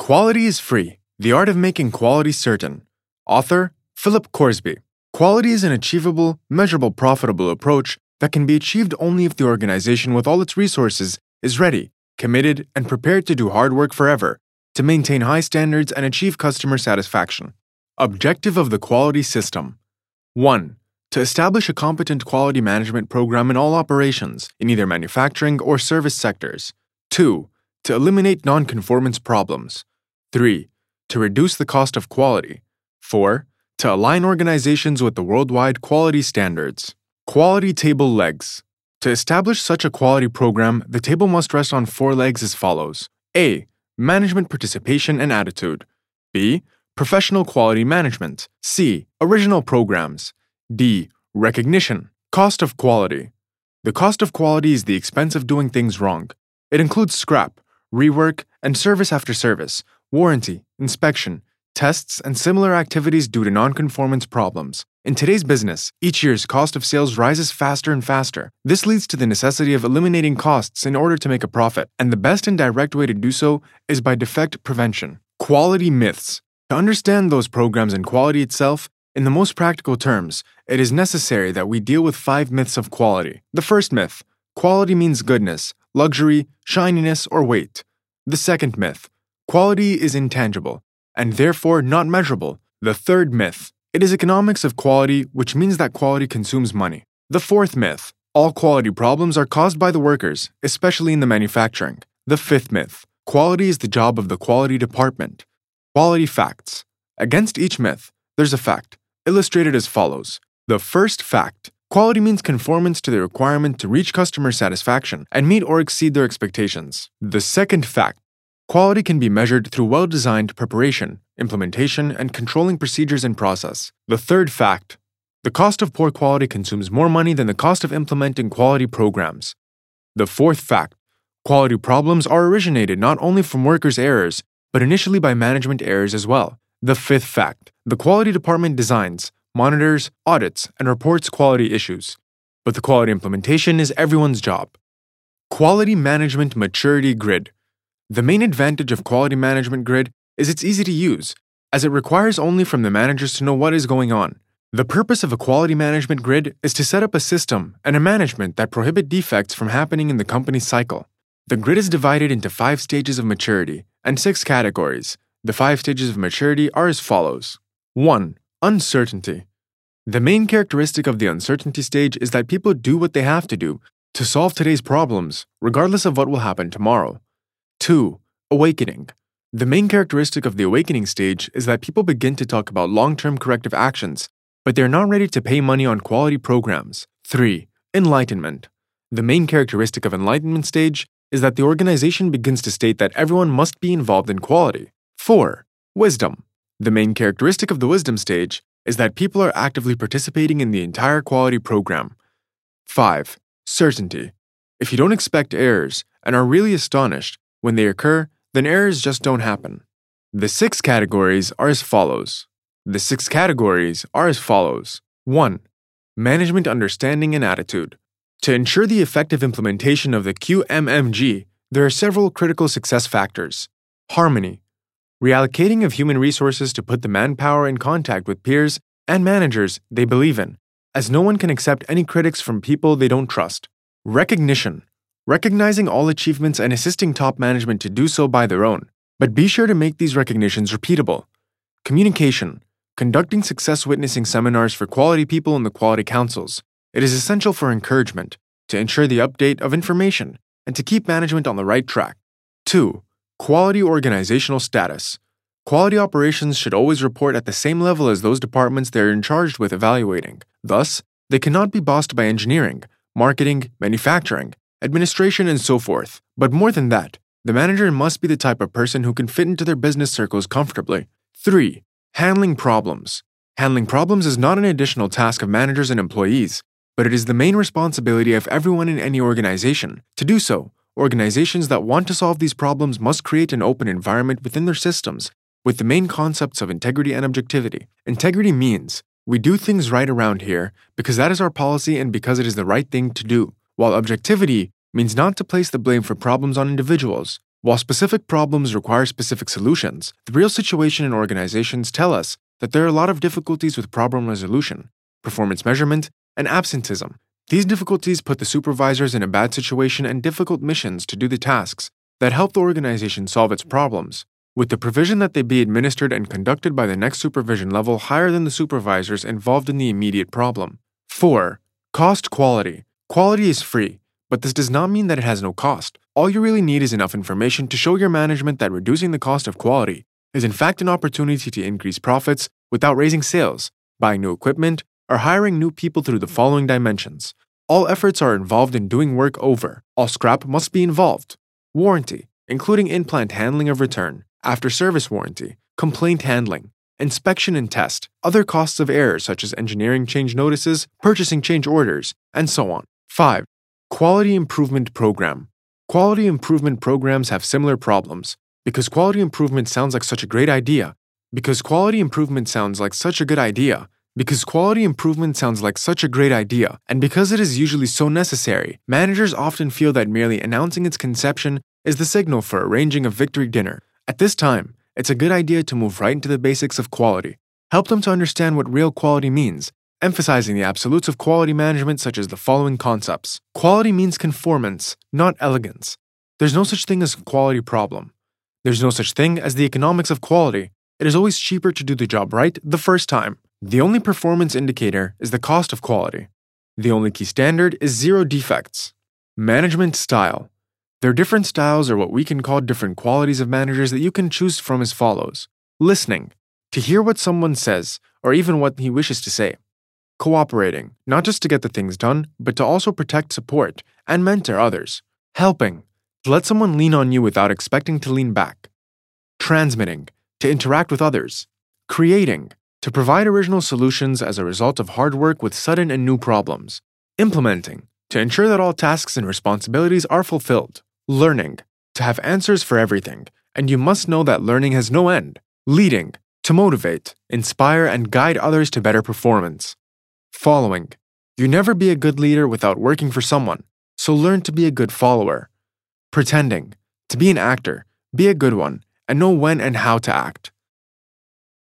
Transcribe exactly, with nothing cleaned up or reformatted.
Quality is Free: The Art of Making Quality Certain. Author, Philip Corsby. Quality is an achievable, measurable, profitable approach that can be achieved only if the organization with all its resources is ready, committed, and prepared to do hard work forever to maintain high standards and achieve customer satisfaction. Objective of the quality system. one. To establish a competent quality management program in all operations, in either manufacturing or service sectors. two. To eliminate non-conformance problems. three. To reduce the cost of quality. four. To align organizations with the worldwide quality standards. Quality table legs. To establish such a quality program, the table must rest on four legs as follows. A. Management participation and attitude. B. Professional quality management. C. Original programs. D. Recognition. Cost of quality. The cost of quality is the expense of doing things wrong. It includes scrap, rework, and service after service, warranty, inspection, tests, and similar activities due to non-conformance problems. In today's business, each year's cost of sales rises faster and faster. This leads to the necessity of eliminating costs in order to make a profit, and the best and direct way to do so is by defect prevention. Quality myths. To understand those programs and quality itself, in the most practical terms, it is necessary that we deal with five myths of quality. The first myth: quality means goodness, luxury, shininess, or weight. The second myth: quality is intangible, and therefore not measurable. The third myth: it is economics of quality, which means that quality consumes money. The fourth myth: all quality problems are caused by the workers, especially in the manufacturing. The fifth myth: quality is the job of the quality department. Quality facts. Against each myth, there's a fact, illustrated as follows. The first fact: quality means conformance to the requirement to reach customer satisfaction and meet or exceed their expectations. The second fact: quality can be measured through well-designed preparation, implementation, and controlling procedures and process. The third fact: the cost of poor quality consumes more money than the cost of implementing quality programs. The fourth fact: quality problems are originated not only from workers' errors, but initially by management errors as well. The fifth fact: the quality department designs, monitors, audits, and reports quality issues, but the quality implementation is everyone's job. Quality Management Maturity Grid. The main advantage of Quality Management Grid is it's easy to use, as it requires only from the managers to know what is going on. The purpose of a Quality Management Grid is to set up a system and a management that prohibit defects from happening in the company's cycle. The grid is divided into five stages of maturity and six categories. The five stages of maturity are as follows. one. Uncertainty. The main characteristic of the uncertainty stage is that people do what they have to do to solve today's problems, regardless of what will happen tomorrow. two. Awakening. The main characteristic of the awakening stage is that people begin to talk about long-term corrective actions, but they're not ready to pay money on quality programs. three. Enlightenment. The main characteristic of enlightenment stage is that the organization begins to state that everyone must be involved in quality. four. Wisdom. The main characteristic of the wisdom stage is that people are actively participating in the entire quality program. five. Certainty. If you don't expect errors and are really astonished when they occur, then errors just don't happen. The six categories are as follows. The six categories are as follows. one. Management understanding and attitude. To ensure the effective implementation of the Q M M G, there are several critical success factors. Harmony. Reallocating of human resources to put the manpower in contact with peers and managers they believe in, as no one can accept any critics from people they don't trust. Recognition. Recognizing all achievements and assisting top management to do so by their own, but be sure to make these recognitions repeatable. Communication. Conducting success witnessing seminars for quality people in the quality councils. It is essential for encouragement, to ensure the update of information, and to keep management on the right track. two. Quality organizational status. Quality operations should always report at the same level as those departments they are in charge with evaluating. Thus, they cannot be bossed by engineering, marketing, manufacturing, administration, and so forth. But more than that, the manager must be the type of person who can fit into their business circles comfortably. three. Handling problems. Handling problems is not an additional task of managers and employees, but it is the main responsibility of everyone in any organization. To do so, organizations that want to solve these problems must create an open environment within their systems with the main concepts of integrity and objectivity. Integrity means we do things right around here because that is our policy and because it is the right thing to do, while objectivity means not to place the blame for problems on individuals, While specific problems require specific solutions, the real situation in organizations tell us that there are a lot of difficulties with problem resolution, performance measurement, and absenteeism. These difficulties put the supervisors in a bad situation and difficult missions to do the tasks that help the organization solve its problems, with the provision that they be administered and conducted by the next supervision level higher than the supervisors involved in the immediate problem. four. Cost quality. Quality is free, but this does not mean that it has no cost. All you really need is enough information to show your management that reducing the cost of quality is in fact an opportunity to increase profits without raising sales, buying new equipment, or hiring new people through the following dimensions. All efforts are involved in doing work over. All scrap must be involved. Warranty, including in-plant handling of return, after-service warranty, complaint handling, inspection and test, other costs of error such as engineering change notices, purchasing change orders, and so on. five. Quality improvement program. Quality improvement programs have similar problems because quality improvement sounds like such a great idea. Because quality improvement sounds like such a good idea. Because quality improvement sounds like such a great idea, and because it is usually so necessary, managers often feel that merely announcing its conception is the signal for arranging a victory dinner. At this time, it's a good idea to move right into the basics of quality. Help them to understand what real quality means, emphasizing the absolutes of quality management such as the following concepts. Quality means conformance, not elegance. There's no such thing as a quality problem. There's no such thing as the economics of quality. It is always cheaper to do the job right the first time. The only performance indicator is the cost of quality. The only key standard is zero defects. Management style. Their different styles are what we can call different qualities of managers that you can choose from as follows. Listening, to hear what someone says, or even what he wishes to say. Cooperating, not just to get the things done, but to also protect, support, and mentor others. Helping, to let someone lean on you without expecting to lean back. Transmitting, to interact with others. Creating, to provide original solutions as a result of hard work with sudden and new problems. Implementing, to ensure that all tasks and responsibilities are fulfilled. Learning, to have answers for everything, and you must know that learning has no end. Leading, to motivate, inspire, and guide others to better performance. Following, you never be a good leader without working for someone, so learn to be a good follower. Pretending, to be an actor, be a good one, and know when and how to act.